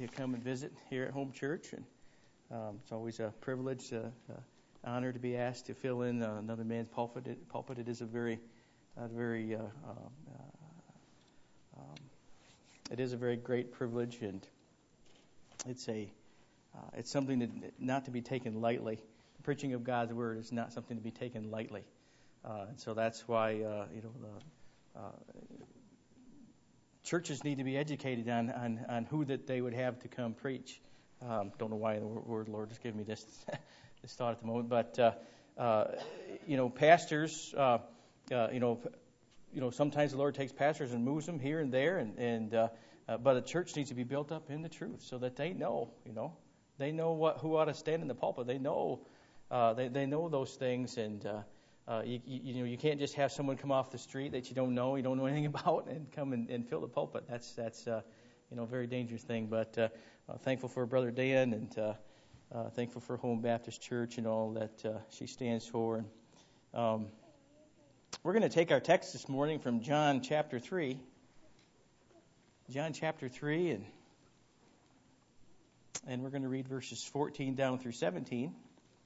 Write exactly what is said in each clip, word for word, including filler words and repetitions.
to come and visit here at Home Church, and um, it's always a privilege, uh, uh, honor to be asked to fill in uh, another man's pulpit. It, pulpit. It is a very, uh, very, uh, uh, um, it is a very great privilege, and it's a, uh, it's something that not to be taken lightly. The preaching of God's word is not something to be taken lightly, uh, and so that's why uh, you know the. Uh, Churches need to be educated on, on, on who that they would have to come preach. Um, don't know why the word Lord just gave me this this thought at the moment, but uh, uh, you know, pastors. Uh, uh, you know, you know, sometimes the Lord takes pastors and moves them here and there, and and uh, uh, but a church needs to be built up in the truth so that they know. You know, they know what who ought to stand in the pulpit. They know uh, they they know those things, and. Uh, Uh, you, you, you know, you can't just have someone come off the street that you don't know, you don't know anything about, and come and, and fill the pulpit. That's that's uh, you know a very dangerous thing. But uh, uh, thankful for Brother Dan, and uh, uh, thankful for Home Baptist Church and all that uh, she stands for. And um, we're going to take our text this morning from John chapter three. John chapter three, and and we're going to read verses fourteen down through seventeen.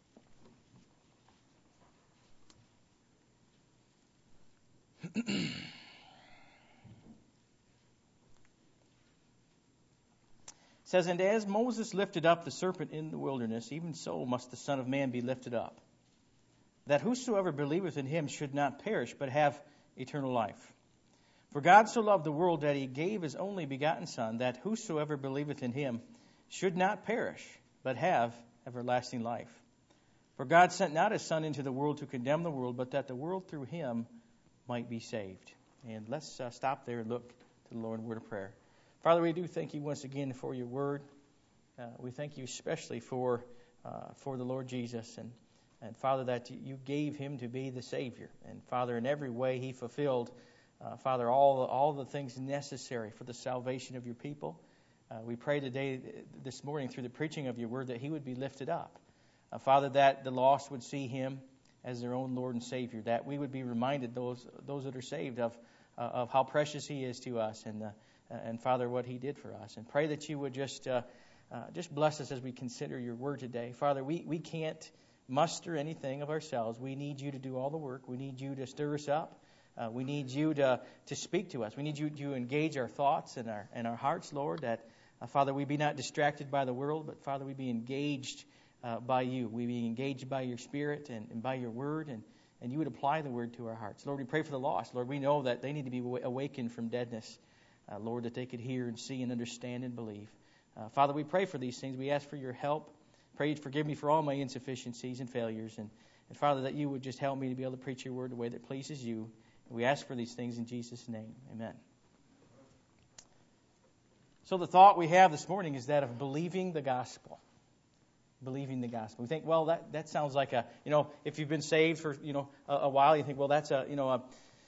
It says, "And as Moses lifted up the serpent in the wilderness, even so must the Son of Man be lifted up, that whosoever believeth in him should not perish, but have eternal life. For God so loved the world that he gave his only begotten Son, that whosoever believeth in him should not perish, but have everlasting life. For God sent not his Son into the world to condemn the world, but that the world through him might be saved." And let's uh, stop there and look to the Lord in word of prayer. Father, we do thank you once again for your word. Uh, we thank you especially for uh, for the Lord Jesus, and and Father, that you gave him to be the Savior, and Father, in every way he fulfilled, uh, Father, all all the things necessary for the salvation of your people. Uh, we pray today, this morning, through the preaching of your word, that he would be lifted up, uh, Father, that the lost would see him as their own Lord and Savior, that we would be reminded, those those that are saved, of uh, of how precious he is to us, and uh, and Father, what he did for us. And pray that you would just uh, uh, just bless us as we consider your word today. Father, we, we can't muster anything of ourselves. We need you to do all the work. We need you to stir us up. Uh, we need you to to speak to us. We need you to engage our thoughts and our and our hearts, Lord, that, uh, Father, we be not distracted by the world, but, Father, we be engaged Uh, by you. We be engaged by your Spirit and, and by your word, and, and you would apply the word to our hearts. Lord, we pray for the lost. Lord, we know that they need to be awakened from deadness. Uh, Lord, that they could hear and see and understand and believe. Uh, Father, we pray for these things. We ask for your help. Pray you'd forgive me for all my insufficiencies and failures. And, and Father, that you would just help me to be able to preach your word the way that pleases you. And we ask for these things in Jesus' name. Amen. So the thought we have this morning is that of believing the gospel. Believing the gospel. We think, well, that, that sounds like a, you know, if you've been saved for, you know, a, a while, you think, well, that's a, you know, a,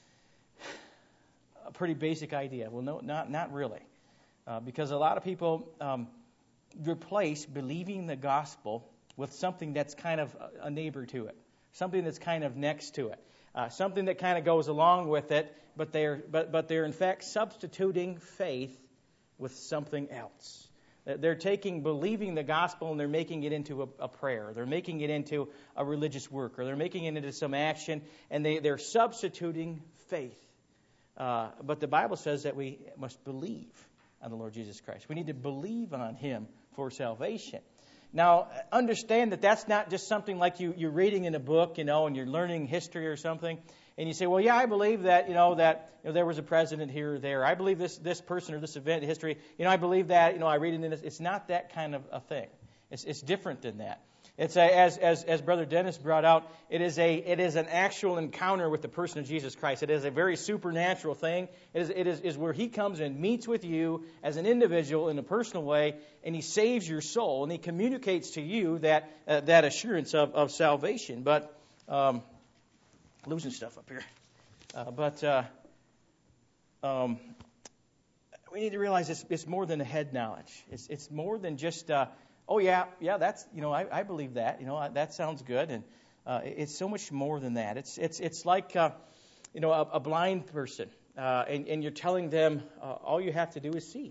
a pretty basic idea. Well, no, not not really. Uh, because a lot of people um, replace believing the gospel with something that's kind of a neighbor to it. Something that's kind of next to it. Uh, something that kind of goes along with it, but they're, but, but they're in fact substituting faith with something else. They're taking believing the gospel and they're making it into a, a prayer. They're making it into a religious work, or they're making it into some action, and they, they're substituting faith. Uh, but the Bible says that we must believe on the Lord Jesus Christ. We need to believe on him for salvation. Now, understand that that's not just something like you, you're reading in a book, you know, and you're learning history or something, and you say, well, yeah, I believe that, you know, that you know, there was a president here or there. I believe this this person or this event in history. You know, I believe that, you know, I read it in this. It's not that kind of a thing. It's it's different than that. It's a, as as as Brother Dennis brought out, it is a it is an actual encounter with the person of Jesus Christ. It is a very supernatural thing. It is it is, is where he comes and meets with you as an individual in a personal way, and he saves your soul, and he communicates to you that uh, that assurance of, of salvation. But um, losing stuff up here. Uh, but uh, um, we need to realize it's, it's more than a head knowledge. It's it's more than just. Uh, Oh yeah, yeah. That's you know I, I believe that you know I, that sounds good, and uh, it's so much more than that. It's it's it's like uh, you know a, a blind person, uh, and and you're telling them uh, all you have to do is see.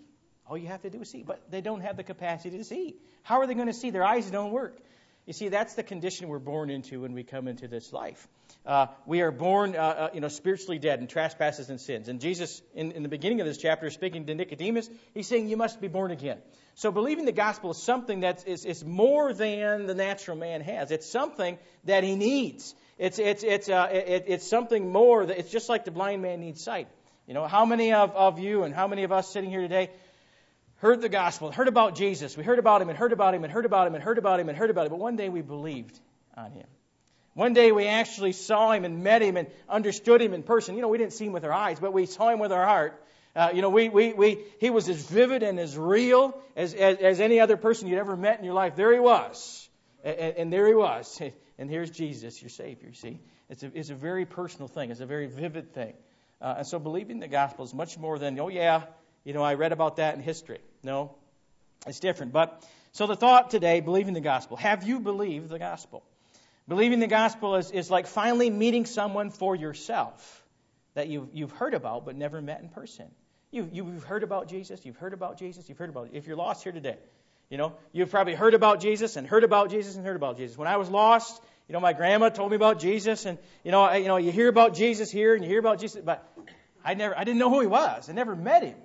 All you have to do is see. But they don't have the capacity to see. How are they going to see? Their eyes don't work. You see, that's the condition we're born into when we come into this life. Uh, we are born, uh, uh, you know, spiritually dead in trespasses and sins. And Jesus, in, in the beginning of this chapter, speaking to Nicodemus, he's saying you must be born again. So believing the gospel is something that is, is more than the natural man has. It's something that he needs. It's it's it's uh, it, it's something more. That it's just like the blind man needs sight. You know, how many of, of you and how many of us sitting here today heard the gospel, heard about Jesus. We heard about him and heard about him and heard about him and heard about him and heard about him. But one day we believed on him. One day we actually saw him and met him and understood him in person. You know, we didn't see him with our eyes, but we saw him with our heart. Uh, you know, we, we, we, he was as vivid and as real as, as, as any other person you'd ever met in your life. There he was. And, and there he was. And here's Jesus, your Savior, see. It's a, it's a very personal thing. It's a very vivid thing. Uh, and so believing the gospel is much more than, oh yeah, you know, I read about that in history. No, it's different. But so the thought today, believing the gospel. Have you believed the gospel? Believing the gospel is, is like finally meeting someone for yourself that you've, you've heard about but never met in person. You, you've heard about Jesus. You've heard about Jesus. You've heard about it. If you're lost here today, you know, you've probably heard about Jesus and heard about Jesus and heard about Jesus. When I was lost, you know, my grandma told me about Jesus, and you know, I, you know, you hear about Jesus here and you hear about Jesus, but I never, I didn't know who he was. I never met him.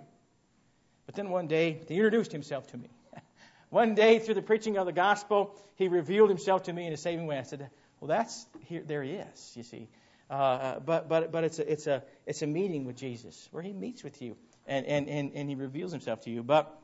But then one day, he introduced himself to me. One day, through the preaching of the gospel, he revealed himself to me in a saving way. I said, "Well, that's here. There he is. You see." Uh, but but but it's a it's a it's a meeting with Jesus where he meets with you and and and, and he reveals himself to you. But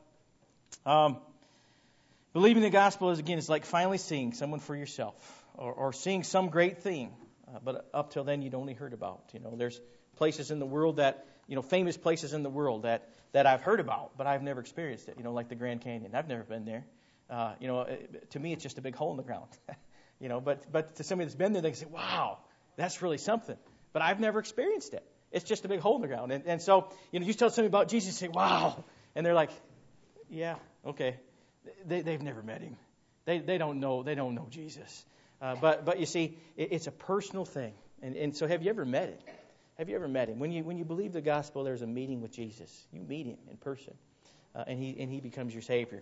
um, believing the gospel is again, it's like finally seeing someone for yourself, or, or seeing some great thing. Uh, but up till then, you'd only heard about. You know, there's places in the world that you know, famous places in the world that. that I've heard about, but I've never experienced it, you know, like the Grand Canyon. I've never been there. Uh, you know, it, to me, it's just a big hole in the ground. you know, but but to somebody that's been there, they can say, wow, that's really something. But I've never experienced it. It's just a big hole in the ground. And, and so, you know, you tell somebody about Jesus, you say, wow. And they're like, yeah, okay. They, they've never met him. They they don't know, they don't know Jesus. Uh, but, but you see, it, it's a personal thing. And, and so have you ever met him? Have you ever met him? When you when you believe the gospel, there's a meeting with Jesus. You meet him in person, uh, and he and he becomes your Savior.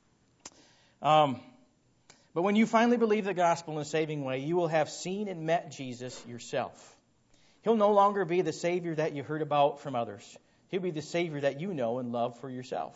Um, but when you finally believe the gospel in a saving way, you will have seen and met Jesus yourself. He'll no longer be the Savior that you heard about from others. He'll be the Savior that you know and love for yourself.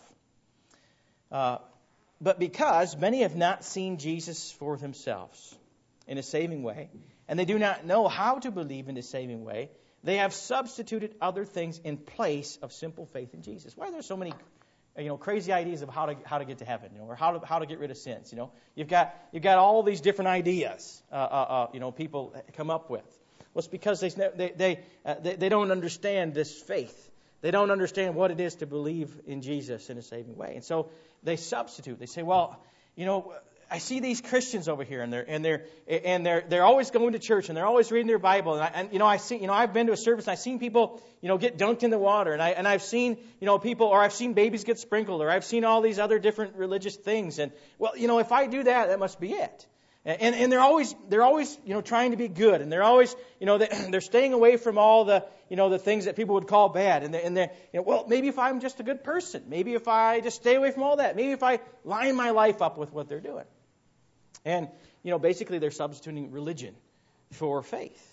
Uh, but because many have not seen Jesus for themselves in a saving way, and they do not know how to believe in a saving way, they have substituted other things in place of simple faith in Jesus. Why are there so many, you know, crazy ideas of how to how to get to heaven, you know, or how to how to get rid of sins? You know, you've got you've got all these different ideas, uh, uh, uh, you know, people come up with. Well, it's because they they they, uh, they they don't understand this faith. They don't understand what it is to believe in Jesus in a saving way, and so they substitute. They say, well, you know, I see these Christians over here, and they're and they're and they're they're always going to church, and they're always reading their Bible, and, I, and you know I see you know I've been to a service, and I've seen people you know get dunked in the water, and I and I've seen you know people, or I've seen babies get sprinkled, or I've seen all these other different religious things, and well, you know if I do that, that must be it. And and they're always they're always you know trying to be good, and they're always you know they're staying away from all the you know the things that people would call bad, and they and they you know well maybe if I'm just a good person, maybe if I just stay away from all that, maybe if I line my life up with what they're doing. And, you know, basically they're substituting religion for faith.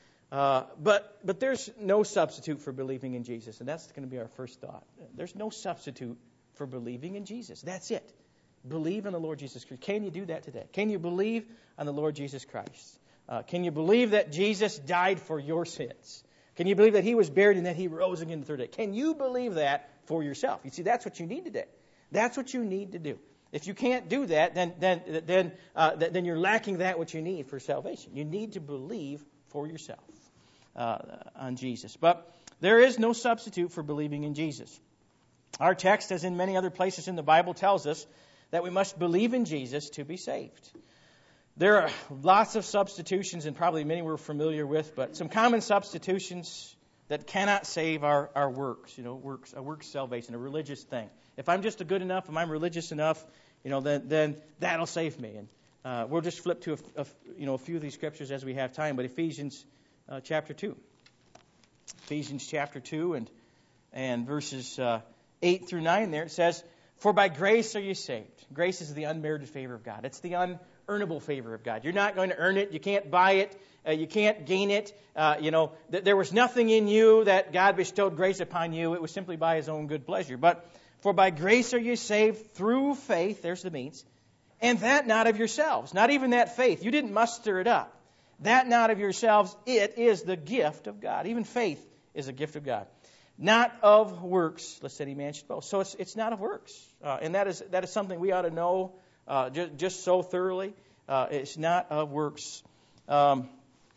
Uh, but but there's no substitute for believing in Jesus. And that's going to be our first thought. There's no substitute for believing in Jesus. That's it. Believe in the Lord Jesus Christ. Can you do that today? Can you believe on the Lord Jesus Christ? Uh, can you believe that Jesus died for your sins? Can you believe that he was buried and that he rose again the third day? Can you believe that for yourself? You see, that's what you need today. That's what you need to do. If you can't do that, then then then uh, then you're lacking that which you need for salvation. You need to believe for yourself uh, on Jesus. But there is no substitute for believing in Jesus. Our text, as in many other places in the Bible, tells us that we must believe in Jesus to be saved. There are lots of substitutions, and probably many we're familiar with, but some common substitutions that cannot save our, our works, you know, works, a works salvation, a religious thing. If I'm just a good enough, if I'm religious enough, you know, then then that'll save me. And uh, we'll just flip to a, a, you know a few of these scriptures as we have time. But Ephesians uh, chapter two, Ephesians chapter two, and and verses uh, eight through nine there, it says, for by grace are you saved. Grace is the unmerited favor of God. It's the unearnable favor of God. You're not going to earn it. You can't buy it. Uh, you can't gain it. Uh, you know, th- there was nothing in you that God bestowed grace upon you. It was simply by his own good pleasure. But for by grace are you saved through faith. There's the means. And that not of yourselves. Not even that faith. You didn't muster it up. That not of yourselves. It is the gift of God. Even faith is a gift of God. Not of works, lest any man should boast. So it's it's not of works, uh, and that is that is something we ought to know uh, just just so thoroughly. Uh, it's not of works. Um,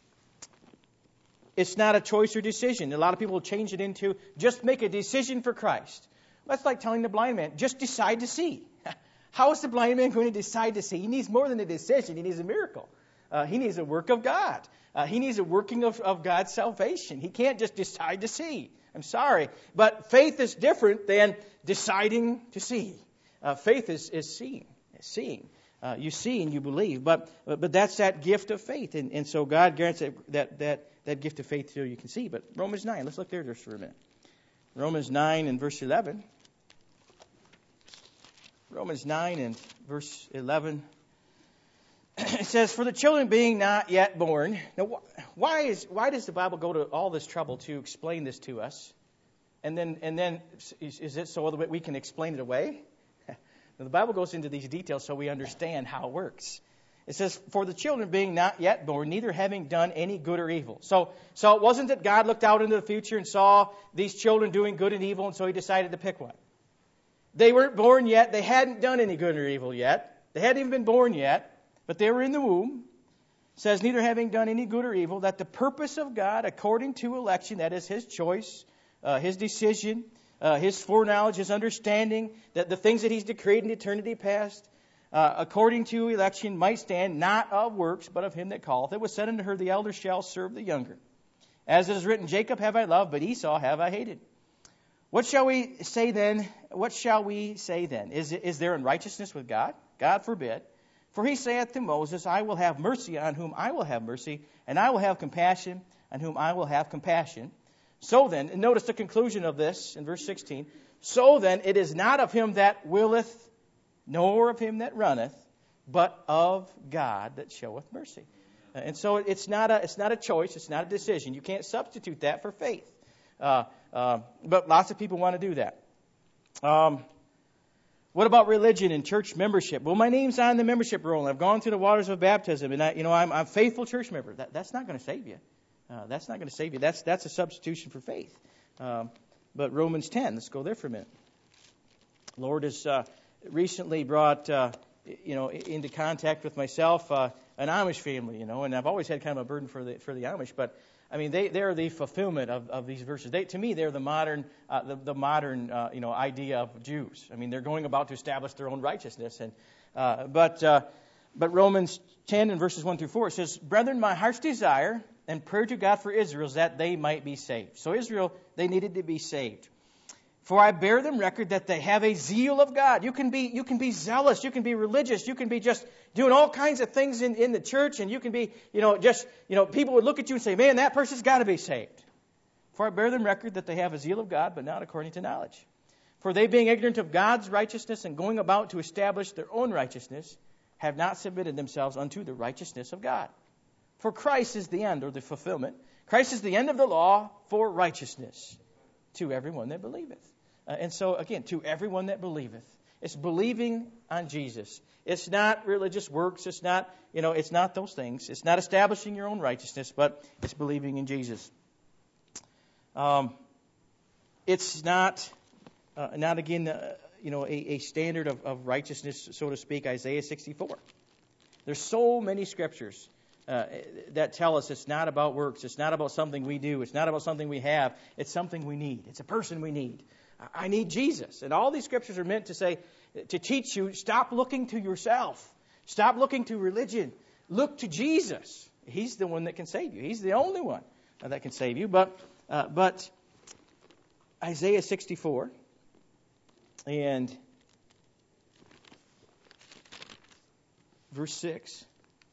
it's not a choice or decision. A lot of people change it into just make a decision for Christ. That's like telling the blind man, just decide to see. How is the blind man going to decide to see? He needs more than a decision. He needs a miracle. Uh, he needs a work of God. Uh, he needs a working of, of God's salvation. He can't just decide to see. I'm sorry. But faith is different than deciding to see. Uh, faith is, is seeing. Seeing. Uh, you see and you believe. But but that's that gift of faith. And, and so God grants that, that, that, that gift of faith so you can see. But Romans nine, let's look there just for a minute. Romans nine and verse eleven. Romans nine and verse eleven. It says, for the children being not yet born. Now, why is why does the Bible go to all this trouble to explain this to us? And then, and then is, is it so that we can explain it away? Now, the Bible goes into these details so we understand how it works. It says, for the children being not yet born, neither having done any good or evil. So, so it wasn't that God looked out into the future and saw these children doing good and evil, and so he decided to pick one. They weren't born yet. They hadn't done any good or evil yet. They hadn't even been born yet. But they were in the womb. It says, neither having done any good or evil, that the purpose of God, according to election, that is his choice, uh, his decision, uh, his foreknowledge, his understanding, that the things that he's decreed in eternity past, uh, according to election, might stand, not of works, but of him that calleth. It was said unto her, the elder shall serve the younger. As it is written, Jacob have I loved, but Esau have I hated. What shall we say then? What shall we say then? Is, is there unrighteousness with God? God forbid. For he saith to Moses, I will have mercy on whom I will have mercy, and I will have compassion on whom I will have compassion. So then, and notice the conclusion of this in verse sixteen. So then, it is not of him that willeth, nor of him that runneth, but of God that showeth mercy. And so it's not a it's not a choice, it's not a decision. You can't substitute that for faith. Uh, uh, but lots of people want to do that. Um, What about religion and church membership? Well, my name's on the membership roll, and I've gone through the waters of baptism, and I, you know, I'm, I'm a faithful church member. That, that's not going to save you. Uh, that's not going to save you. That's that's a substitution for faith. Um, but Romans ten, let's go there for a minute. Lord has uh, recently brought, uh, you know, into contact with myself uh, an Amish family, you know, and I've always had kind of a burden for the for the Amish, but. I mean, they, they're the fulfillment of, of these verses. They, to me, they're the modern, uh, the, the modern, uh, you know, idea of Jews. I mean, they're going about to establish their own righteousness. And uh, but uh, but Romans ten and verses one through four it says, "Brethren, my heart's desire and prayer to God for Israel is that they might be saved." So Israel, they needed to be saved. For I bear them record that they have a zeal of God. You can be you can be zealous, you can be religious, you can be just doing all kinds of things in, in the church, and you can be, you know, just, you know, people would look at you and say, man, that person's got to be saved. For I bear them record that they have a zeal of God, but not according to knowledge. For they, being ignorant of God's righteousness and going about to establish their own righteousness, have not submitted themselves unto the righteousness of God. For Christ is the end, or the fulfillment. Christ is the end of the law for righteousness to everyone that believeth. Uh, and so, again, to everyone that believeth. It's believing on Jesus. It's not religious works. It's not, you know, it's not those things. It's not establishing your own righteousness, but it's believing in Jesus. Um, it's not, uh, not again, uh, you know, a, a standard of, of righteousness, so to speak, Isaiah sixty-four. There's so many scriptures uh, that tell us it's not about works. It's not about something we do. It's not about something we have. It's something we need. It's a person we need. I need Jesus. And all these scriptures are meant to say, to teach you, stop looking to yourself. Stop looking to religion. Look to Jesus. He's the one that can save you. He's the only one that can save you. But uh, but Isaiah sixty-four and verse six,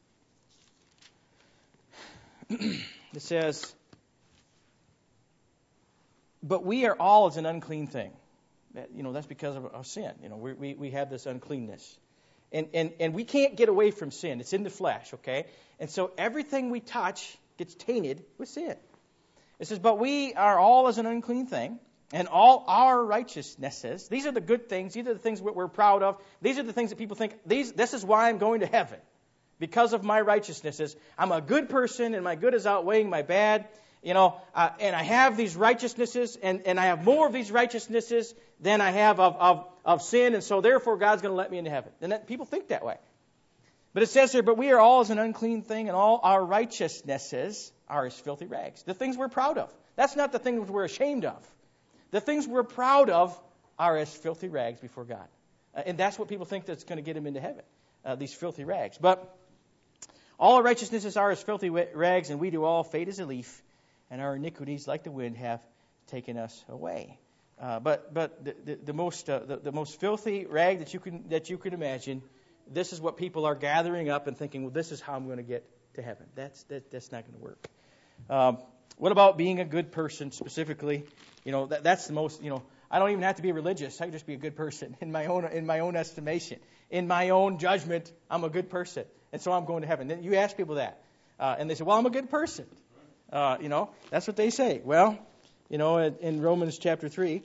it says, "But we are all as an unclean thing. That, you know, that's because of, of sin. You know, we, we we have this uncleanness. And, and and we can't get away from sin. It's in the flesh, okay? And so everything we touch gets tainted with sin. It says, but we are all as an unclean thing, and all our righteousnesses. These are the good things. These are the things we're proud of. These are the things that people think, these. this is why I'm going to heaven. Because of my righteousnesses. I'm a good person, and my good is outweighing my bad. You know, uh, and I have these righteousnesses, and, and I have more of these righteousnesses than I have of, of, of sin, and so therefore God's going to let me into heaven. And that, people think that way. But it says here, but we are all as an unclean thing, and all our righteousnesses are as filthy rags. The things we're proud of. That's not the things we're ashamed of. The things we're proud of are as filthy rags before God. Uh, and that's what people think that's going to get them into heaven, uh, these filthy rags. But all our righteousnesses are as filthy rags, and we do all fade as a leaf, and our iniquities, like the wind, have taken us away. Uh, but but the, the, the most uh, the, the most filthy rag that you can that you can imagine, this is what people are gathering up and thinking, well, this is how I'm going to get to heaven. That's that, that's not going to work. Um, what about being a good person specifically? You know, that, that's the most. You know, I don't even have to be religious. I can just be a good person in my own in my own estimation, in my own judgment. I'm a good person, and so I'm going to heaven. Then you ask people that, uh, and they say, well, I'm a good person. Uh, you know, that's what they say. Well, you know, in, in Romans chapter three,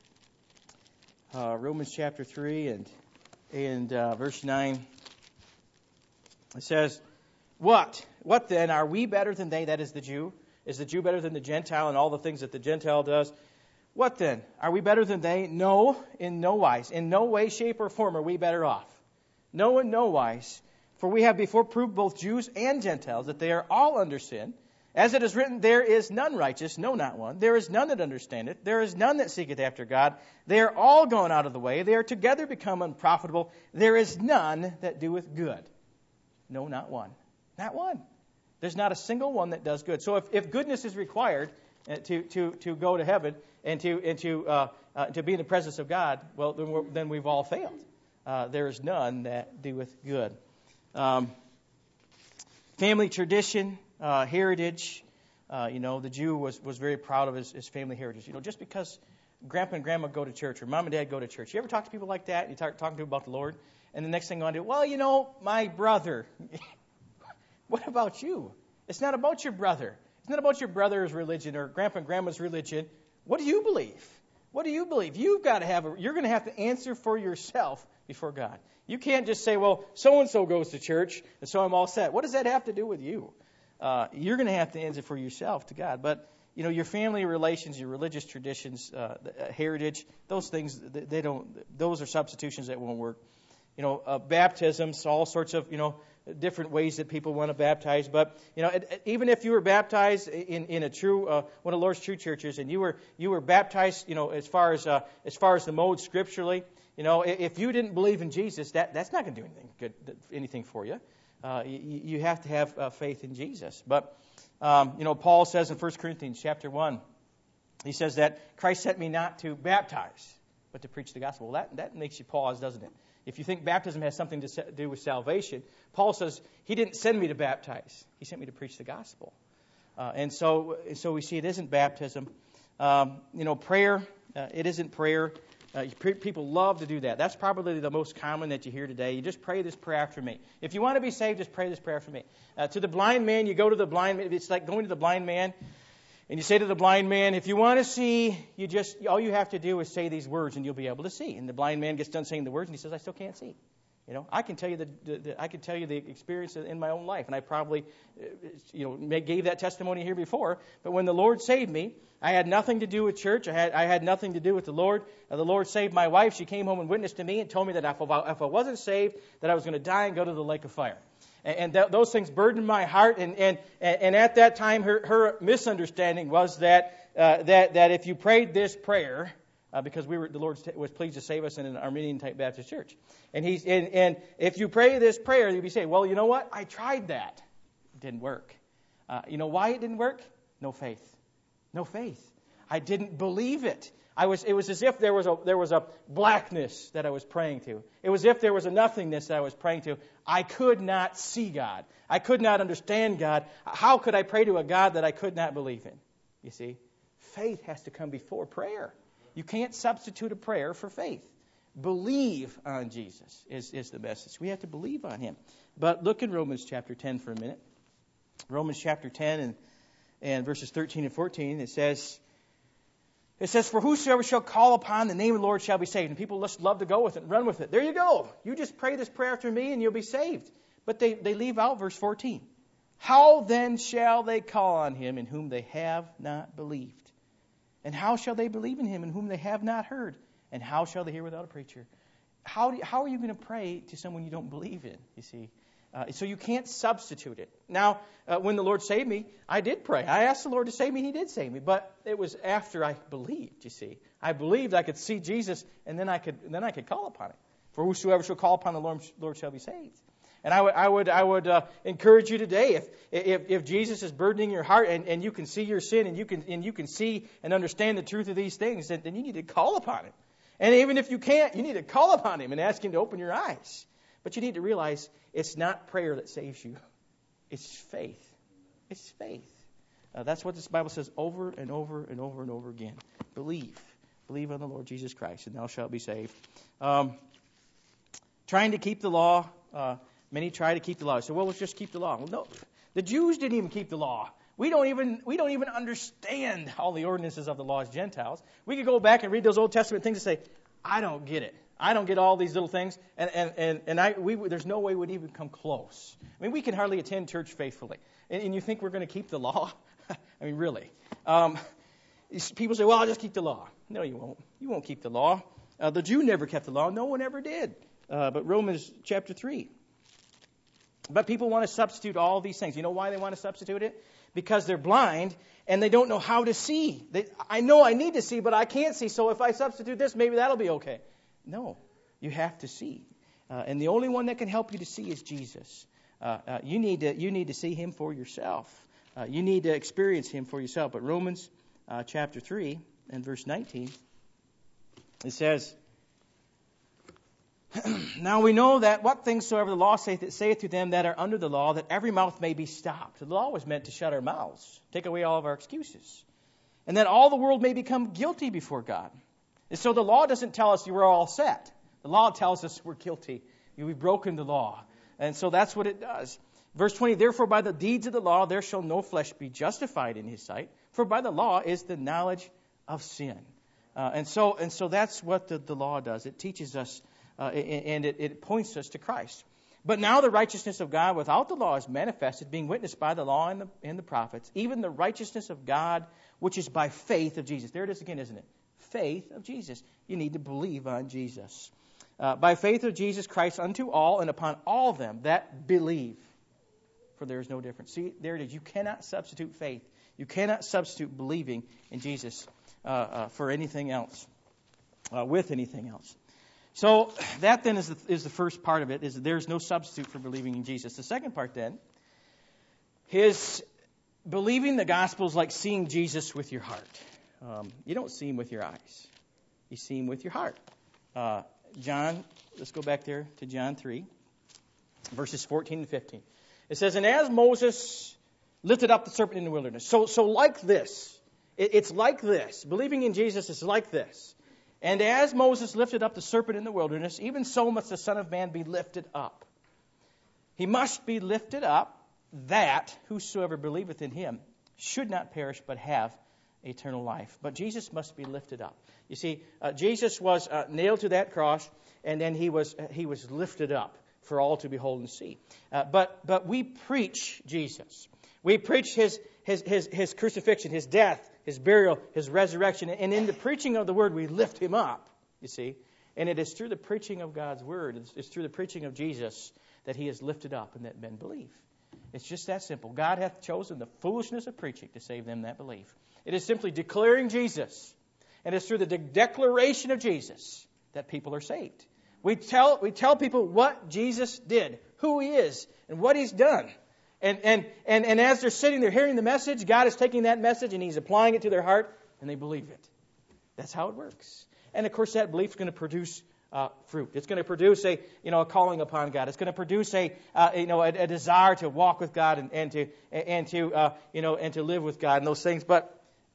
uh, Romans chapter three and and uh, verse nine, it says, "What? What then? Are we better than they? That is the Jew. Is the Jew better than the Gentile and all the things that the Gentile does? What then? Are we better than they? No, in no wise. In no way, shape, or form are we better off. No, in no wise. For we have before proved both Jews and Gentiles that they are all under sin. As it is written, there is none righteous, no, not one. There is none that understandeth. There is none that seeketh after God. They are all gone out of the way. They are together become unprofitable. There is none that doeth good. No, not one. Not one. There's not a single one that does good. So if, if goodness is required uh, to, to, to go to heaven and to and to uh, uh, to be in the presence of God, well, then, we're, then we've all failed. Uh, there is none that doeth good. Um, family tradition. Uh, heritage, uh, you know, the Jew was, was very proud of his, his family heritage. You know, just because grandpa and grandma go to church or mom and dad go to church. You ever talk to people like that? And you talk talking to them about the Lord, and the next thing on to, well, you know, my brother. What about you? It's not about your brother. It's not about your brother's religion or grandpa and grandma's religion. What do you believe? What do you believe? You've got to have a, you're going to have to answer for yourself before God. You can't just say, well, so and so goes to church, and so I'm all set. What does that have to do with you? Uh, you're going to have to answer for yourself to God. But, you know, your family relations, your religious traditions, uh, the, uh, heritage, those things, they, they don't, those are substitutions that won't work. You know, uh, baptisms, all sorts of, you know, different ways that people want to baptize. But, you know, it, it, even if you were baptized in, in a true, uh, one of the Lord's true churches, and you were, you were baptized, you know, as far as, uh, as far as the mode scripturally, you know, if you didn't believe in Jesus, that, that's not going to do anything good, anything for you. Uh, you, you have to have uh, faith in Jesus. But, um, you know, Paul says in First Corinthians chapter one, he says that Christ sent me not to baptize, but to preach the gospel. Well, that, that makes you pause, doesn't it? If you think baptism has something to do with salvation, Paul says he didn't send me to baptize. He sent me to preach the gospel. Uh, and so so we see it isn't baptism. Um, you know, prayer, uh, it isn't prayer. Uh, people love to do that. That's probably the most common that you hear today. You just pray this prayer after me. If you want to be saved, just pray this prayer after me. Uh, to the blind man, you go to the blind man. It's like going to the blind man, and you say to the blind man, if you want to see, you just all you have to do is say these words, and you'll be able to see. And the blind man gets done saying the words, and he says, I still can't see. You know, I can tell you the, the, the I can tell you the experience in my own life, and I probably, you know, gave that testimony here before. But when the Lord saved me, I had nothing to do with church. I had I had nothing to do with the Lord. Uh, the Lord saved my wife. She came home and witnessed to me and told me that if I, if I wasn't saved, that I was going to die and go to the lake of fire. And, and th- those things burdened my heart. And and and at that time, her her misunderstanding was that uh, that that if you prayed this prayer. Uh, because we were, the Lord was pleased to save us in an Armenian type Baptist church, and he's and, and if you pray this prayer, you'll be saved. Well, you know what? I tried that, it didn't work. Uh, you know why it didn't work? No faith, no faith. I didn't believe it. I was. It was as if there was a there was a blackness that I was praying to. It was as if there was a nothingness that I was praying to. I could not see God. I could not understand God. How could I pray to a God that I could not believe in? You see, faith has to come before prayer. You can't substitute a prayer for faith. Believe on Jesus is, is the message. We have to believe on him. But look in Romans chapter ten for a minute. Romans chapter ten and, and verses thirteen and fourteen, it says, It says, for whosoever shall call upon the name of the Lord shall be saved. And people just love to go with it and run with it. There you go. You just pray this prayer after me and you'll be saved. But they, they leave out verse fourteen. How then shall they call on him in whom they have not believed? And how shall they believe in him in whom they have not heard? And how shall they hear without a preacher? How, do, how are you going to pray to someone you don't believe in, you see? Uh, so you can't substitute it. Now, uh, when the Lord saved me, I did pray. I asked the Lord to save me, and he did save me. But it was after I believed, you see. I believed I could see Jesus, and then I could then I could call upon it. For whosoever shall call upon the Lord, Lord shall be saved. And I would I would I would uh, encourage you today, if if if Jesus is burdening your heart, and, and you can see your sin, and you can and you can see and understand the truth of these things, then, then you need to call upon him. And even if you can't, you need to call upon him and ask him to open your eyes. But you need to realize it's not prayer that saves you. It's faith. It's faith. Uh, that's what this Bible says over and over and over and over again. Believe. Believe on the Lord Jesus Christ, and thou shalt be saved. Um, trying to keep the law. Uh, many try to keep the law. So, well, let's just keep the law. Well, no. The Jews didn't even keep the law. We don't even we don't even understand all the ordinances of the law as Gentiles. We could go back and read those Old Testament things and say, I don't get it. I don't get all these little things, and and and, and I we there's no way we'd even come close. I mean, we can hardly attend church faithfully, and, and you think we're going to keep the law? I mean, really? Um, people say, "Well, I'll just keep the law." No, you won't. You won't keep the law. Uh, the Jew never kept the law. No one ever did. Uh, but Romans chapter three. But people want to substitute all these things. You know why they want to substitute it? Because they're blind and they don't know how to see. They, I know I need to see, but I can't see. So if I substitute this, maybe that'll be okay. No, you have to see. Uh, and the only one that can help you to see is Jesus. Uh, uh, you need to you need to see him for yourself. Uh, you need to experience him for yourself. But Romans uh, chapter three and verse nineteen, it says, now we know that what things soever the law saith, it saith to them that are under the law, that every mouth may be stopped. The law was meant to shut our mouths, take away all of our excuses. And that all the world may become guilty before God. And so the law doesn't tell us you were all set. The law tells us we're guilty. We've broken the law. And so that's what it does. Verse twenty, therefore by the deeds of the law there shall no flesh be justified in his sight. For by the law is the knowledge of sin. Uh, and so and so that's what the, the law does. It teaches us uh, and it, it points us to Christ. But now the righteousness of God without the law is manifested, being witnessed by the law and the, and the prophets, even the righteousness of God which is by faith of Jesus. There it is again, isn't it? Faith of Jesus. You need to believe on Jesus. Uh, by faith of Jesus Christ unto all and upon all them that believe. For there is no difference. See, there it is. You cannot substitute faith. You cannot substitute believing in Jesus uh, uh, for anything else, uh, with anything else. So that then is the, is the first part of it, is that there's no substitute for believing in Jesus. The second part then is believing the gospel is like seeing Jesus with your heart. Um, you don't see him with your eyes. You see him with your heart. Uh, John, let's go back there to John three, verses fourteen and fifteen. It says, and as Moses lifted up the serpent in the wilderness. So, so like this. It, it's like this. Believing in Jesus is like this. And as Moses lifted up the serpent in the wilderness, even so must the Son of Man be lifted up. He must be lifted up, that whosoever believeth in him should not perish, but have eternal life. But Jesus must be lifted up. You see, uh, Jesus was uh, nailed to that cross, and then he was uh, he was lifted up for all to behold and see. Uh, but but we preach Jesus. We preach his his his his crucifixion, his death, his burial, his resurrection, and in the preaching of the word, we lift him up. You see, and it is through the preaching of God's word, it's, it's through the preaching of Jesus that he is lifted up and that men believe. It's just that simple. God hath chosen the foolishness of preaching to save them that believe. It is simply declaring Jesus. And it's through the de- declaration of Jesus that people are saved. We tell we tell people what Jesus did, who he is, and what he's done. And and and, and as they're sitting there hearing the message, God is taking that message and he's applying it to their heart, and they believe it. That's how it works. And of course that belief is going to produce Uh, fruit. It's going to produce a, you know, a calling upon God. It's going to produce a, uh, you know, a, a desire to walk with God and, and to, and to, uh, you know, and to live with God and those things. But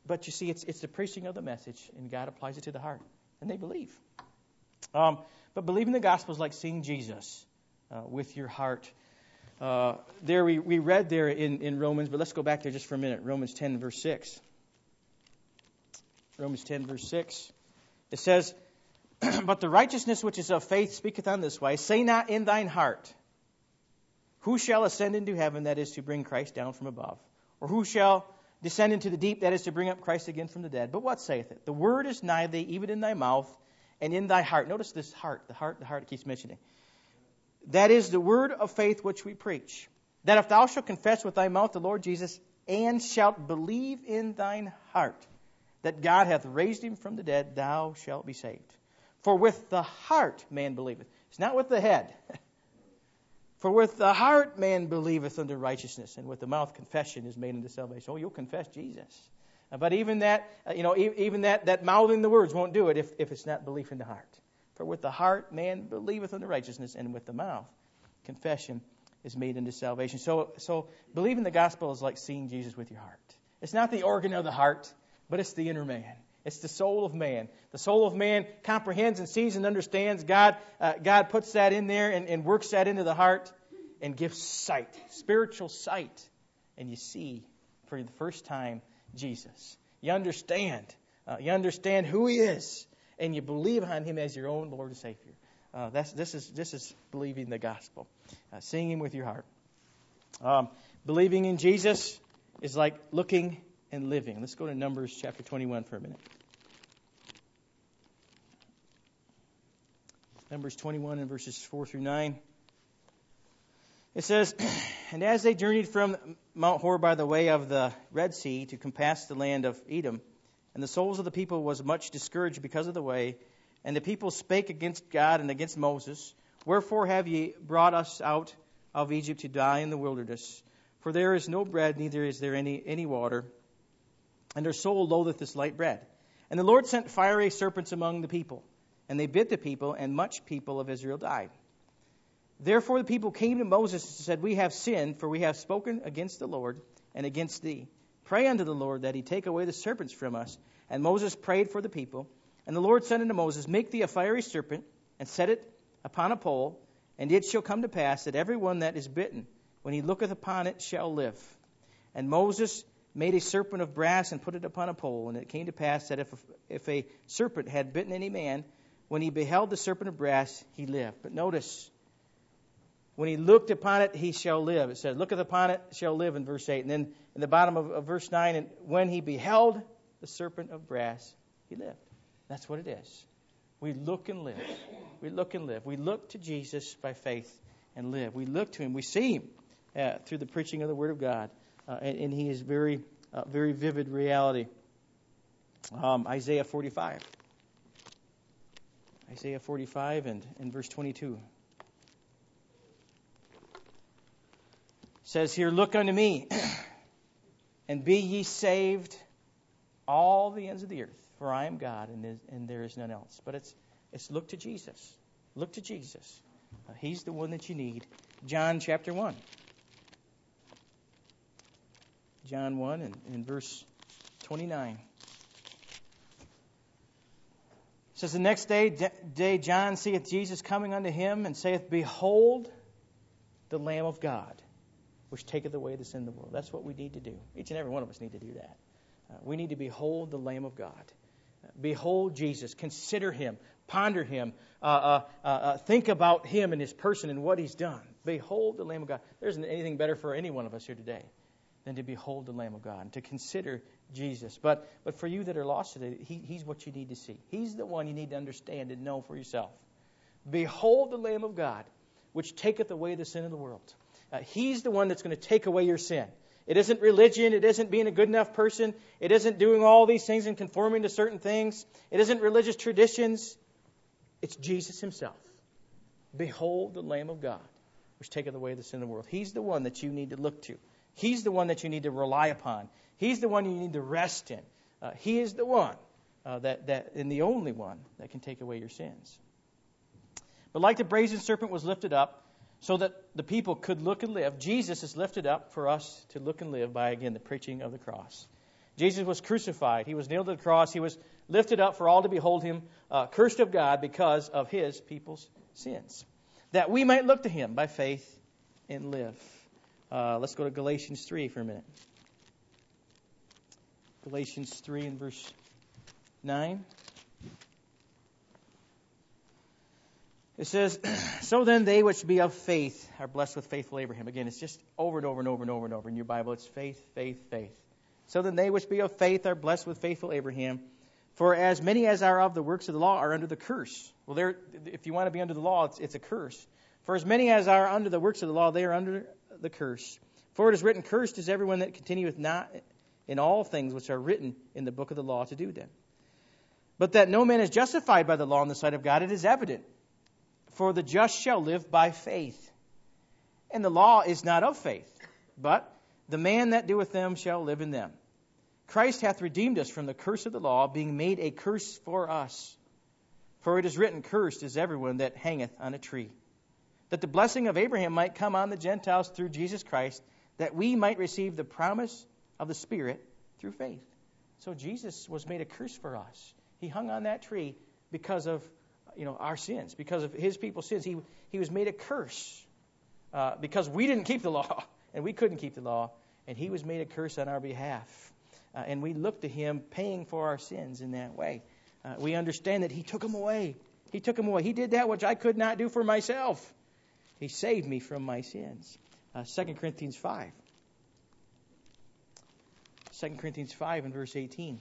but you see, it's it's the preaching of the message, and God applies it to the heart, and they believe. Um, but believing the gospel is like seeing Jesus uh, with your heart. Uh, there we, we read there in, in Romans, but let's go back there just for a minute. Romans ten, verse six. Romans ten, verse six. It says, but the righteousness which is of faith speaketh on this way, say not in thine heart, who shall ascend into heaven, that is to bring Christ down from above? Or who shall descend into the deep, that is to bring up Christ again from the dead? But what saith it? The word is nigh thee, even in thy mouth and in thy heart. Notice this heart, the heart, the heart it keeps mentioning. That is the word of faith which we preach. That if thou shalt confess with thy mouth the Lord Jesus, and shalt believe in thine heart that God hath raised him from the dead, thou shalt be saved. For with the heart man believeth. It's not with the head. For with the heart man believeth unto righteousness, and with the mouth confession is made unto salvation. Oh, you'll confess Jesus. Uh, but even that, uh, you know, e- even that, that mouthing the words won't do it if, if it's not belief in the heart. For with the heart man believeth unto righteousness, and with the mouth confession is made unto salvation. So, so believing the gospel is like seeing Jesus with your heart. It's not the organ of the heart, but it's the inner man. It's the soul of man. The soul of man comprehends and sees and understands. God uh, God puts that in there and, and works that into the heart and gives sight, spiritual sight. And you see for the first time Jesus. You understand. Uh, you understand who he is. And you believe on him as your own Lord and Savior. Uh, that's this is this is believing the gospel. Uh, seeing him with your heart. Um, believing in Jesus is like looking and living. Let's go to Numbers chapter twenty-one for a minute. Numbers twenty-one and verses four through nine. It says, and as they journeyed from Mount Hor by the way of the Red Sea to compass the land of Edom, and the souls of the people was much discouraged because of the way, and the people spake against God and against Moses, wherefore have ye brought us out of Egypt to die in the wilderness? For there is no bread, neither is there any, any water, and their soul loatheth this light bread. And the Lord sent fiery serpents among the people, and they bit the people, and much people of Israel died. Therefore the people came to Moses and said, we have sinned, for we have spoken against the Lord and against thee. Pray unto the Lord that he take away the serpents from us. And Moses prayed for the people. And the Lord said unto Moses, make thee a fiery serpent, and set it upon a pole, and it shall come to pass that every one that is bitten, when he looketh upon it, shall live. And Moses made a serpent of brass and put it upon a pole. And it came to pass that if a, if a serpent had bitten any man, when he beheld the serpent of brass, he lived. But notice, when he looked upon it, he shall live. It says, looketh upon it, shall live in verse eight. And then in the bottom of, of verse nine, and when he beheld the serpent of brass, he lived. That's what it is. We look and live. We look and live. We look to Jesus by faith and live. We look to him. We see him uh, through the preaching of the Word of God. Uh, and, and he is very, uh, very vivid reality. Um, Isaiah forty-five. Isaiah forty-five and, and verse twenty-two. Says here, look unto me, and be ye saved, all the ends of the earth, for I am God, and, is, and there is none else. But it's it's look to Jesus. Look to Jesus. Uh, he's the one that you need. John chapter one. John one and, and verse twenty-nine. It says, the next day, day John seeth Jesus coming unto him, and saith, behold, the Lamb of God, which taketh away the sin of the world. That's what we need to do. Each and every one of us need to do that. Uh, we need to behold the Lamb of God. Uh, behold Jesus. Consider him. Ponder him. Uh, uh, uh, uh, think about him and his person and what he's done. Behold the Lamb of God. There isn't anything better for any one of us here today than to behold the Lamb of God and to consider Jesus. But but for you that are lost today, he, he's what you need to see. He's the one you need to understand and know for yourself. Behold the Lamb of God, which taketh away the sin of the world. Uh, he's the one that's going to take away your sin. It isn't religion. It isn't being a good enough person. It isn't doing all these things and conforming to certain things. It isn't religious traditions. It's Jesus himself. Behold the Lamb of God, which taketh away the sin of the world. He's the one that you need to look to. He's the one that you need to rely upon. He's the one you need to rest in. Uh, he is the one uh, that, that, and the only one that can take away your sins. But like the brazen serpent was lifted up, so that the people could look and live, Jesus is lifted up for us to look and live by, again, the preaching of the cross. Jesus was crucified. He was nailed to the cross. He was lifted up for all to behold him, uh, cursed of God because of his people's sins, that we might look to him by faith and live. Uh, let's go to Galatians three for a minute. Galatians three and verse nine. It says, so then they which be of faith are blessed with faithful Abraham. Again, it's just over and over and over and over and over in your Bible. It's faith, faith, faith. So then they which be of faith are blessed with faithful Abraham. For as many as are of the works of the law are under the curse. Well, there, if you want to be under the law, it's, it's a curse. For as many as are under the works of the law, they are under the curse. For it is written, cursed is everyone that continueth not in all things which are written in the book of the law to do them. But that no man is justified by the law in the sight of God, it is evident. For the just shall live by faith. And the law is not of faith, but the man that doeth them shall live in them. Christ hath redeemed us from the curse of the law, being made a curse for us. For it is written, cursed is everyone that hangeth on a tree. That the blessing of Abraham might come on the Gentiles through Jesus Christ, that we might receive the promise of the Spirit through faith. So Jesus was made a curse for us. He hung on that tree because of you know our sins, because of his people's sins. He he was made a curse uh, because we didn't keep the law, and we couldn't keep the law, and he was made a curse on our behalf. Uh, and we look to him paying for our sins in that way. Uh, we understand that he took them away. He took them away. He did that which I could not do for myself. He saved me from my sins. Uh, Second Corinthians five. Second Corinthians five and verse eighteen.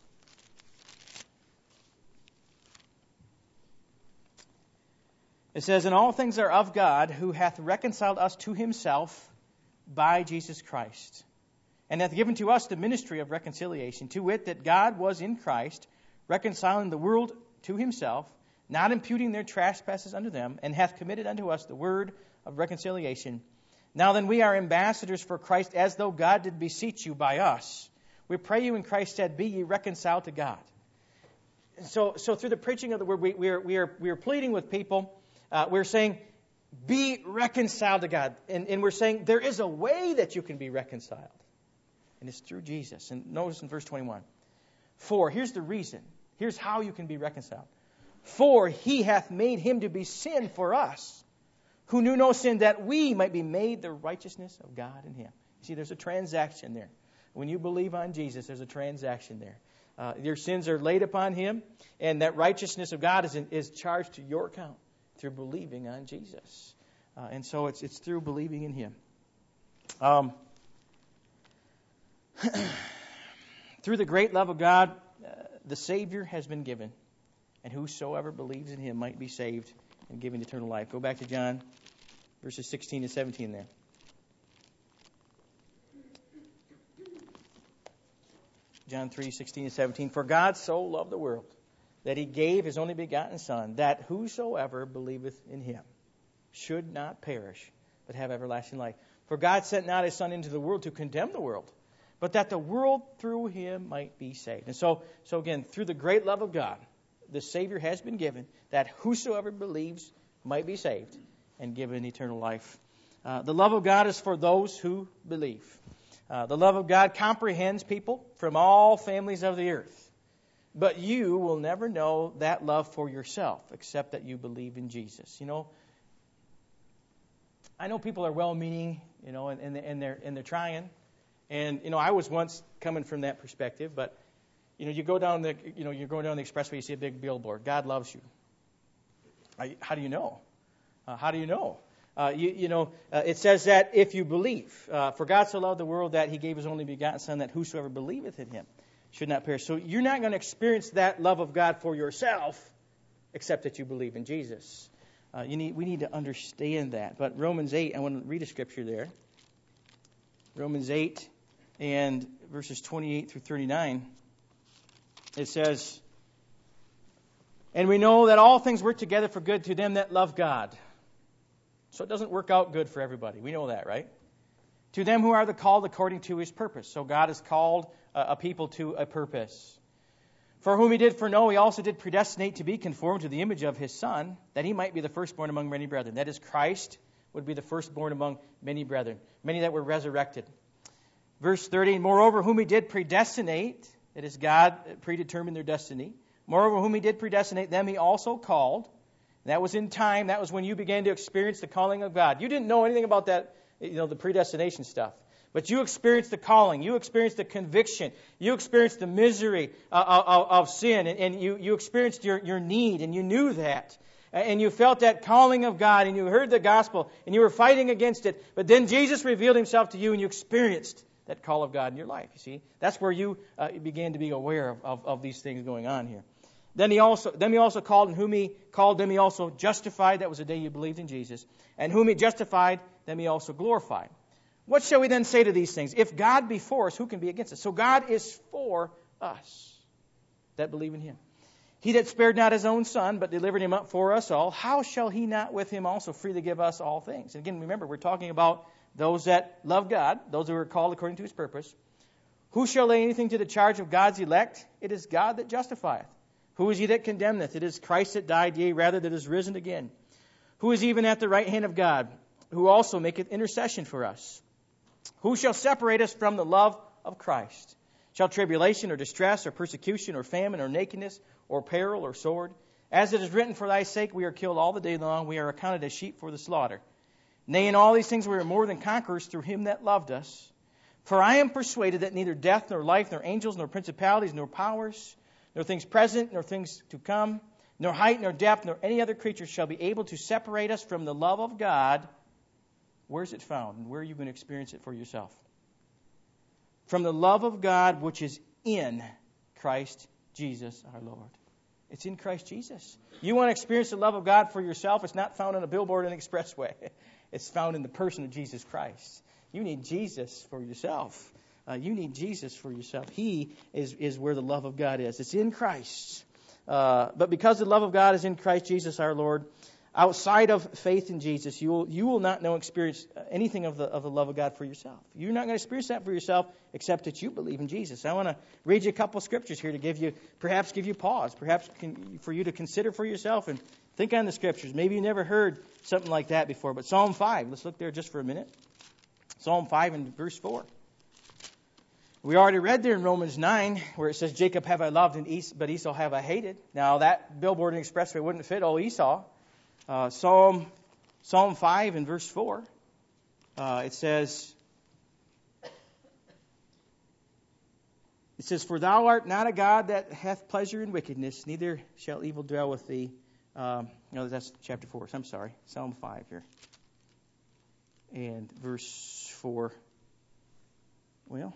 It says, and all things are of God, who hath reconciled us to himself by Jesus Christ, and hath given to us the ministry of reconciliation, to wit, that God was in Christ, reconciling the world to himself, not imputing their trespasses unto them, and hath committed unto us the word of reconciliation. Now then we are ambassadors for Christ, as though God did beseech you by us. We pray you in Christ's stead, be ye reconciled to God. So, so through the preaching of the word, we, we, are, we, are, we are pleading with people. Uh, we're saying, be reconciled to God. And, and we're saying there is a way that you can be reconciled. And it's through Jesus. And notice in verse twenty-one. For, here's the reason. Here's how you can be reconciled. For he hath made him to be sin for us, who knew no sin, that we might be made the righteousness of God in him. You see, there's a transaction there. When you believe on Jesus, there's a transaction there. Uh, your sins are laid upon him, and that righteousness of God is, in, is charged to your account through believing on Jesus. Uh, and so it's it's through believing in him. Um, through the great love of God, uh, the Savior has been given, and whosoever believes in him might be saved and given eternal life. Go back to John, verses sixteen and seventeen there. John three, sixteen and seventeen. For God so loved the world, that he gave his only begotten Son, that whosoever believeth in him should not perish, but have everlasting life. For God sent not his Son into the world to condemn the world, but that the world through him might be saved. And so, so again, through the great love of God, the Savior has been given, that whosoever believes might be saved and given eternal life. Uh, the love of God is for those who believe. Uh, the love of God comprehends people from all families of the earth. But you will never know that love for yourself except that you believe in Jesus. You know, I know people are well-meaning, you know, and, and, and they're and they're trying. And, you know, I was once coming from that perspective, but, you know, you go down the, you know, you're going down the expressway, you see a big billboard, God loves you. I, how do you know? Uh, how do you know? Uh, you, you know, uh, it says that if you believe, uh, for God so loved the world that he gave his only begotten Son, that whosoever believeth in him should not perish. So you're not going to experience that love of God for yourself except that you believe in Jesus. Uh, you need, we need to understand that. But Romans eight, I want to read a scripture there. Romans eight and verses twenty-eight through thirty-nine. It says, and we know that all things work together for good to them that love God. So it doesn't work out good for everybody. We know that, right? To them who are the called according to his purpose. So God has called uh, a people to a purpose. For whom he did foreknow, he also did predestinate to be conformed to the image of his Son, that he might be the firstborn among many brethren. That is, Christ would be the firstborn among many brethren, many that were resurrected. Verse thirty, moreover, whom he did predestinate, it is God predetermined their destiny. Moreover, whom he did predestinate, them he also called. That was in time. That was when you began to experience the calling of God. You didn't know anything about that, you know, the predestination stuff. But you experienced the calling. You experienced the conviction. You experienced the misery uh, of, of sin. And, and you, you experienced your, your need, and you knew that. And you felt that calling of God, and you heard the gospel, and you were fighting against it. But then Jesus revealed himself to you, and you experienced that call of God in your life. You see, that's where you uh, began to be aware of, of, of these things going on here. Then he also, then he also called, and whom he called, them he also justified. That was the day you believed in Jesus. And whom he justified, them he also glorified. What shall we then say to these things? If God be for us, who can be against us? So God is for us that believe in him. He that spared not his own son, but delivered him up for us all, how shall he not with him also freely give us all things? And again, remember, we're talking about those that love God, those who are called according to his purpose. Who shall lay anything to the charge of God's elect? It is God that justifieth. Who is he that condemneth? It is Christ that died, yea, rather that is risen again. Who is even at the right hand of God, who also maketh intercession for us? Who shall separate us from the love of Christ? Shall tribulation or distress or persecution or famine or nakedness or peril or sword? As it is written, for thy sake we are killed all the day long. We are accounted as sheep for the slaughter. Nay, in all these things we are more than conquerors through him that loved us. For I am persuaded that neither death nor life nor angels nor principalities nor powers, nor things present nor things to come, nor height nor depth nor any other creature shall be able to separate us from the love of God. Where is it found? And where are you going to experience it for yourself? From the love of God which is in Christ Jesus our Lord. It's in Christ Jesus. You want to experience the love of God for yourself? It's not found on a billboard in an expressway. It's found in the person of Jesus Christ. You need Jesus for yourself. Uh, you need Jesus for yourself. He is, is where the love of God is. It's in Christ. Uh, but because the love of God is in Christ Jesus our Lord, outside of faith in Jesus, you will, you will not know experience anything of the of the love of God for yourself. You're not going to experience that for yourself except that you believe in Jesus. I want to read you a couple of scriptures here to give you, perhaps give you pause, perhaps can, for you to consider for yourself and think on the scriptures. Maybe you never heard something like that before, but Psalm five, let's look there just for a minute. Psalm five and verse four. We already read there in Romans nine where it says, Jacob have I loved, and Esau, but Esau have I hated. Now that billboard and expressway wouldn't fit old Esau. Uh, Psalm Psalm five and verse four, uh, it says, it says, for thou art not a God that hath pleasure in wickedness, neither shall evil dwell with thee. Um, no, that's chapter four. I'm sorry, Psalm five here. And verse four. Well,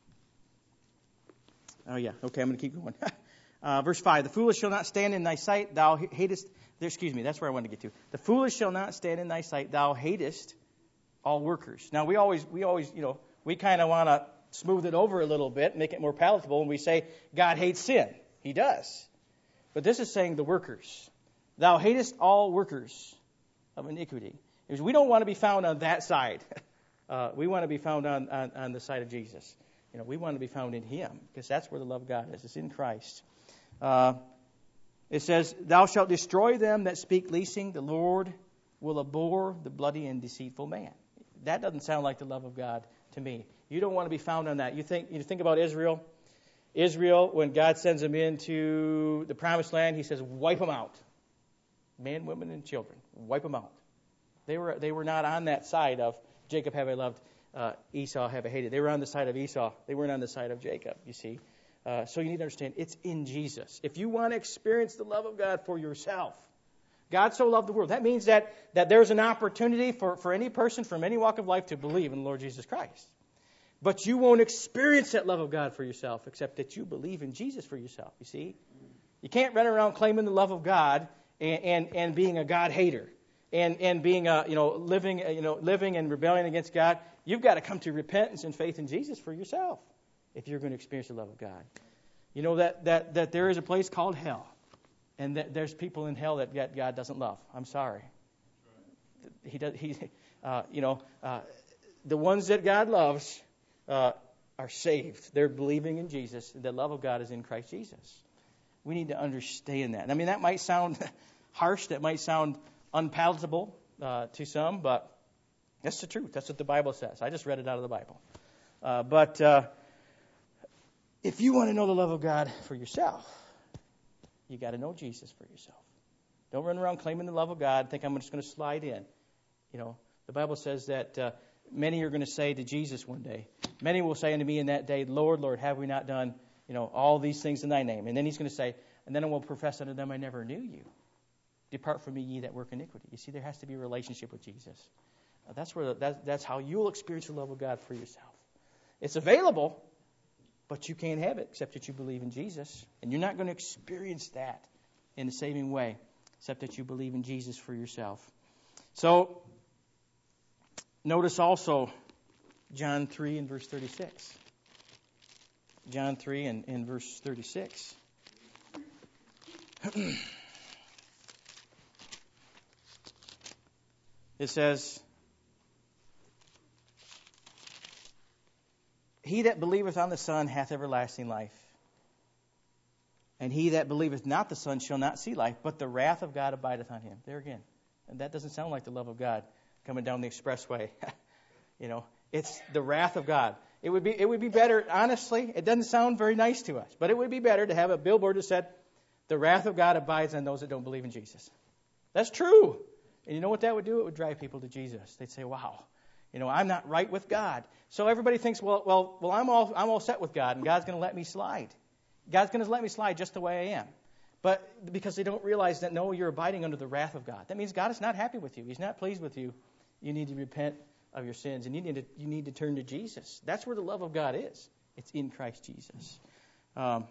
oh yeah, okay, I'm going to keep going. uh, verse five, the foolish shall not stand in thy sight, thou hatest... There, excuse me, that's where I wanted to get to. The foolish shall not stand in thy sight. Thou hatest all workers. Now, we always, we always, you know, we kind of want to smooth it over a little bit, make it more palatable, and we say God hates sin. He does. But this is saying the workers. Thou hatest all workers of iniquity. Because we don't want to be found on that side. Uh, we want to be found on, on, on the side of Jesus. You know, we want to be found in him, because that's where the love of God is. It's in Christ. Uh, It says, thou shalt destroy them that speak leasing. The Lord will abhor the bloody and deceitful man. That doesn't sound like the love of God to me. You don't want to be found on that. You think you think about Israel. Israel, when God sends them into the promised land, he says, wipe them out. Men, women, and children. Wipe them out. They were they were not on that side of Jacob have I loved, uh, Esau have I hated. They were on the side of Esau. They weren't on the side of Jacob, you see. Uh, so you need to understand, it's in Jesus. If you want to experience the love of God for yourself, God so loved the world. That means that, that there's an opportunity for, for any person from any walk of life to believe in the Lord Jesus Christ. But you won't experience that love of God for yourself except that you believe in Jesus for yourself, you see. You can't run around claiming the love of God and, and, and being a God hater and, and being a, you know, living, you know, living in rebellion against God. You've got to come to repentance and faith in Jesus for yourself if you're going to experience the love of God. You know that, that, that there is a place called hell, and that there's people in hell that God doesn't love. I'm sorry. He does. He, uh, you know, uh, the ones that God loves uh, are saved. They're believing in Jesus. The love of God is in Christ Jesus. We need to understand that. I mean, that might sound harsh. That might sound unpalatable uh, to some, but that's the truth. That's what the Bible says. I just read it out of the Bible. Uh, but uh, if you want to know the love of God for yourself, you got to know Jesus for yourself. Don't run around claiming the love of God, think I'm just going to slide in. You know, the Bible says that uh, many are going to say to Jesus one day, many will say unto me in that day, Lord, Lord, have we not done, you know, all these things in thy name? And then he's going to say, and then I will profess unto them, I never knew you. Depart from me, ye that work iniquity. You see, there has to be a relationship with Jesus. Uh, that's where that, that's how you'll experience the love of God for yourself. It's available, but you can't have it except that you believe in Jesus. And you're not going to experience that in the saving way except that you believe in Jesus for yourself. So, notice also John three and verse thirty-six. John three and, and verse thirty-six. It says, He that believeth on the Son hath everlasting life. And he that believeth not the Son shall not see life, but the wrath of God abideth on him. There again. And that doesn't sound like the love of God coming down the expressway. You know, it's the wrath of God. It would be it would be better, honestly, it doesn't sound very nice to us, but it would be better to have a billboard that said, the wrath of God abides on those that don't believe in Jesus. That's true. And you know what that would do? It would drive people to Jesus. They'd say, wow, you know, I'm not right with God. So everybody thinks, well, well, well, I'm all I'm all set with God, and God's going to let me slide. God's going to let me slide just the way I am. But because they don't realize that, no, you're abiding under the wrath of God. That means God is not happy with you. He's not pleased with you. You need to repent of your sins, and you need to you need to turn to Jesus. That's where the love of God is. It's in Christ Jesus. Um,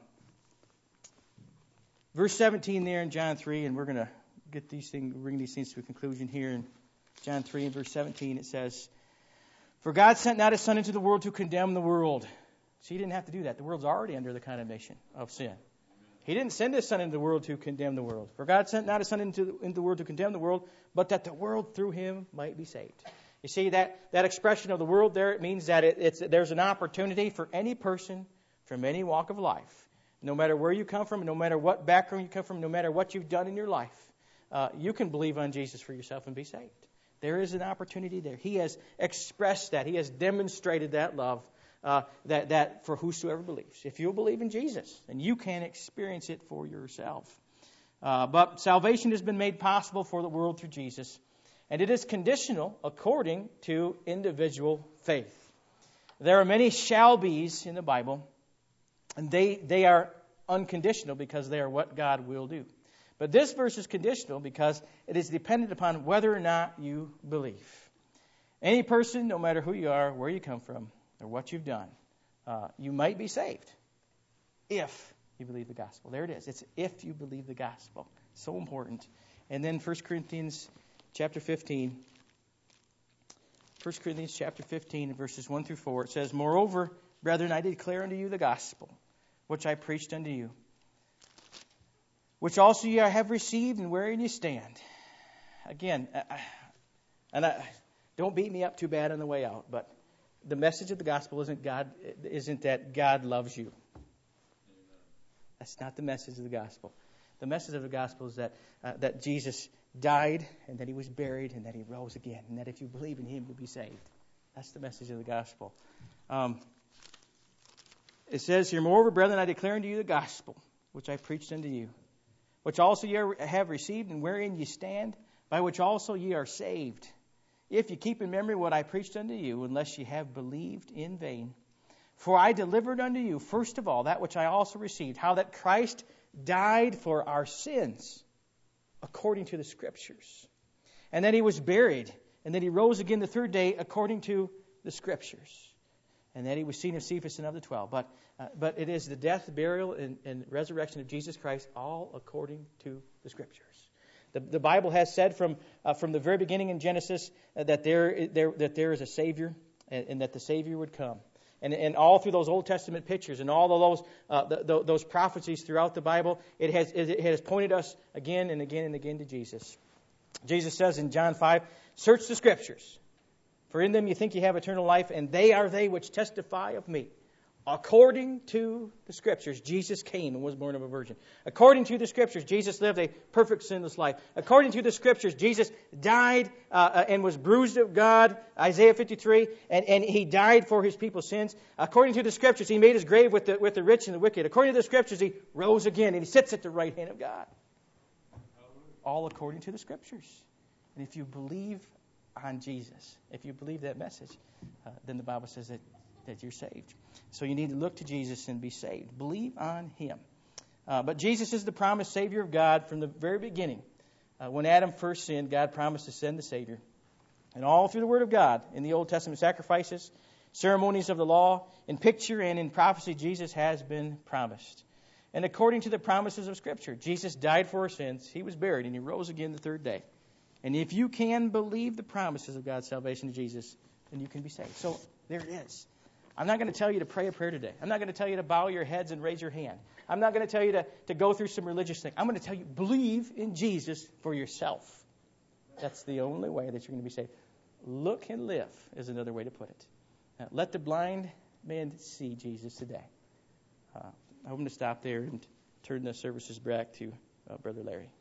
verse seventeen there in John three, and we're going to get these things, bring these things to a conclusion here in John three and verse seventeen. It says, "For God sent not His Son into the world to condemn the world." So He didn't have to do that. The world's already under the condemnation of sin. He didn't send His Son into the world to condemn the world. For God sent not His Son into the, into the world to condemn the world, but that the world through Him might be saved. You see, that, that expression of the world there, it means that it, it's, there's an opportunity for any person from any walk of life, no matter where you come from, no matter what background you come from, no matter what you've done in your life, uh, you can believe on Jesus for yourself and be saved. There is an opportunity there. He has expressed that. He has demonstrated that love. Uh, that, that for whosoever believes. If you believe in Jesus, then you can experience it for yourself. Uh, but salvation has been made possible for the world through Jesus. And it is conditional according to individual faith. There are many shall be's in the Bible. And they, they are unconditional because they are what God will do. But this verse is conditional because it is dependent upon whether or not you believe. Any person, no matter who you are, where you come from, or what you've done, uh, you might be saved if you believe the gospel. There it is. It's if you believe the gospel. So important. And then First Corinthians chapter fifteen. First Corinthians chapter fifteen, verses one through four. It says, "Moreover, brethren, I declare unto you the gospel, which I preached unto you, which also ye have received, and wherein ye stand." Again, I, and I, don't beat me up too bad on the way out, but the message of the gospel isn't God isn't that God loves you. That's not the message of the gospel. The message of the gospel is that uh, that Jesus died and that He was buried and that He rose again, and that if you believe in Him, you'll be saved. That's the message of the gospel. Um, it says here, "Moreover, brethren, I declare unto you the gospel, which I preached unto you, which also ye have received, and wherein ye stand, by which also ye are saved, if you keep in memory what I preached unto you, unless ye have believed in vain. For I delivered unto you, first of all, that which I also received, how that Christ died for our sins, according to the Scriptures. And that He was buried, and that He rose again the third day, according to the Scriptures. And that He was seen of Cephas and of the twelve. But uh, but it is the death, burial, and, and resurrection of Jesus Christ, all according to the Scriptures. The, the Bible has said from uh, from the very beginning in Genesis uh, that there, there that there is a Savior, and, and that the Savior would come. And, and all through those Old Testament pictures and all of those uh, the, the, those prophecies throughout the Bible, it has it has pointed us again and again and again to Jesus. Jesus says in John five, "Search the Scriptures, for in them you think you have eternal life, and they are they which testify of me." According to the Scriptures, Jesus came and was born of a virgin. According to the Scriptures, Jesus lived a perfect sinless life. According to the Scriptures, Jesus died uh, and was bruised of God, Isaiah fifty-three, and, and He died for His people's sins. According to the Scriptures, He made His grave with the, with the rich and the wicked. According to the Scriptures, He rose again and He sits at the right hand of God. All according to the Scriptures. And if you believe on Jesus, if you believe that message, uh, then the Bible says that that you're saved. So you need to look to Jesus and be saved. Believe on Him. Uh, but Jesus is the promised Savior of God from the very beginning. Uh, when Adam first sinned, God promised to send the Savior. And all through the Word of God, in the Old Testament sacrifices, ceremonies of the law, in picture and in prophecy, Jesus has been promised. And according to the promises of Scripture, Jesus died for our sins, He was buried, and He rose again the third day. And if you can believe the promises of God's salvation to Jesus, then you can be saved. So there it is. I'm not going to tell you to pray a prayer today. I'm not going to tell you to bow your heads and raise your hand. I'm not going to tell you to, to go through some religious thing. I'm going to tell you, believe in Jesus for yourself. That's the only way that you're going to be saved. Look and live is another way to put it. Uh, let the blind man see Jesus today. Uh, I'm going to stop there and turn the services back to uh, Brother Larry.